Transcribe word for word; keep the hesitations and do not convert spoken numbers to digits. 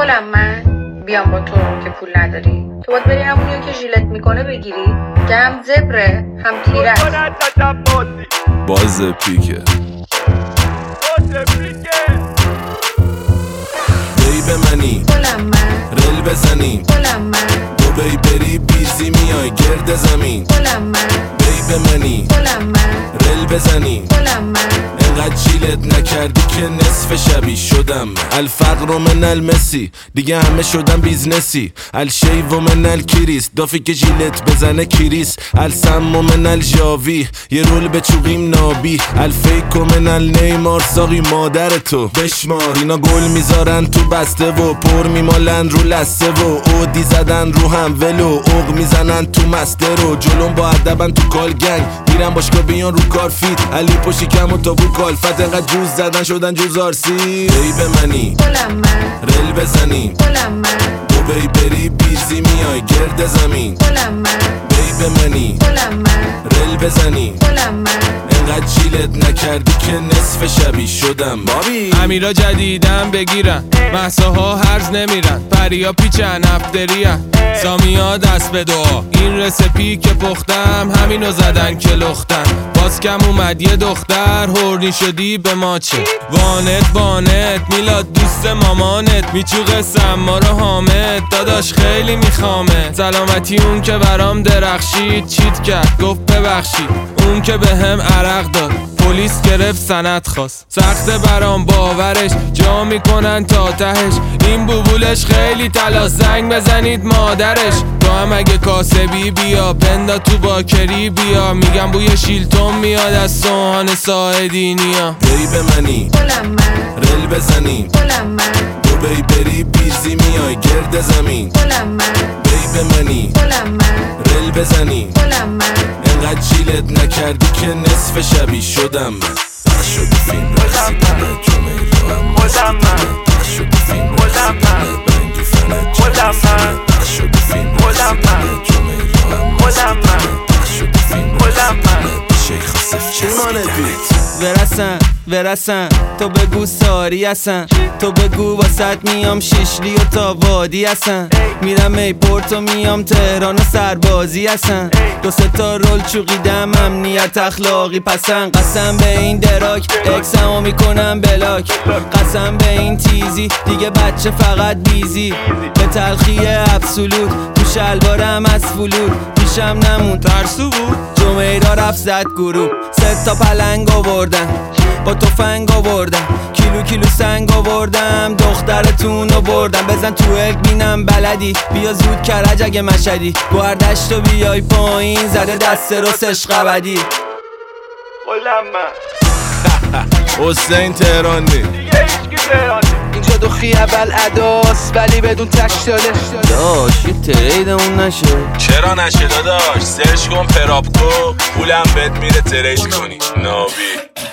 کلم من بیام با تو که پول نداری. تو باید بری همونیو که ژیلت میکنه بگیری که هم زبره هم تیره. باز پیکه بی به منی کلم من رل بزنیم کلم من دو بی بری بیزی میای گرد زمین. کلم من بی به منی کلم من رل بزنیم کلم من انقدر جیلت نکردی که نصف شبی شدم. الفقر من المسی دیگه همه شدم بیزنسی. الشیو من الکریس دافی که جیلت بزنه کریس. السم من الجاوی یه رول به چوقیم نابی. الفیک من النیمار ساقی مادر تو بشمار. اینا گل میذارن تو بسته و پر میمالن رو لسته و اودی زدن رو هم ولو اوق میزنن تو مسته رو. جلوم با ادبن تو کال گنگ میرن باشگاه بیان رو کار فیت. علی پشی کم و تابو کالفت انقدر جوز زدن شدن جوز آرسی. بی به منی کلم من رل بزنیم کلم من دو بی بری بیزی میای گرد زمین. کلم من بی به منی کلم من رل بزنیم کلم من انقدر جیلت نکردی که نصف شبی شدم. بابی امیرا جدیدن بگیرن محصاها هرز نمیرن. پریا پیچن افتریان سامیا دست به دعا. این رسپی که پختم همینو زدن که لختن. باز کم اومد یه دختر هورنی شدی به ما چه. وانت وانت میلاد دوست مامانت میچوقه سما رو حامد. داداش خیلی میخوامه سلامتی اون که برام درخشید. چیت کرد گفت ببخشید اون که به هم عرق داد. پلیس گرفت سند خواست سخت برام باورش. جا میکنن تا تهش این بوبولش خیلی تلا. زنگ بزنید مادرش. تو هم اگه کاسبی بیا پندا تو باکری بیا. میگم بوی شیلتون میاد از سوهان ساعدینیا. بی به منی کلم من رل بزنیم کلم من دو بی بری بیزی میای گرد زمین. کلم من بی به منی کلم من رل بزنیم کلم من انقدر جیلت نکردی که نصف شبی شدم. پخش شد فیلم رسیدن جمعه رو هم پخش شد فیلم رسیدن بنگی فنه پخش شد فیلم رسیدن جمعه رو هم پخش شد فیلم رسیدن شیخ صف چسبیدنت. ورسن ورسن تو بگو ساری هستن. تو بگو واسط میام شیشلی و تا وادی هستن. میرم ایپورت و میام تهران و سربازی هستن. دو سه تا رول چوقیدم امنیت اخلاقی پسند. قسم به این دراک اکسمو میکنم بلاک. قسم به این تیزی دیگه بچه فقط بیزی. به تلخی ابسولوت تو شلوارم از فلود. پیشم نمون ترسو بود جمعه را رفت زد گروه. سه تا پلنگ آوردن با تفنگ آوردم. کیلو کیلو سنگ آوردم دخترتون رو بردم. بزن تو اک بینم بلدی بیا زود کرج اگه مشدی. گوهردشت و بیای پایین زده دست رستش قبدی. حسین تهرانی دیگه هیچکی تهرانی. اینجا دو خیابل اداس ولی بدون تک داده. داش یه تریدمون نشه. چرا نشه داداش؟ سرچ کن پراپکو پولم بهت میره ترید کنی ناوی.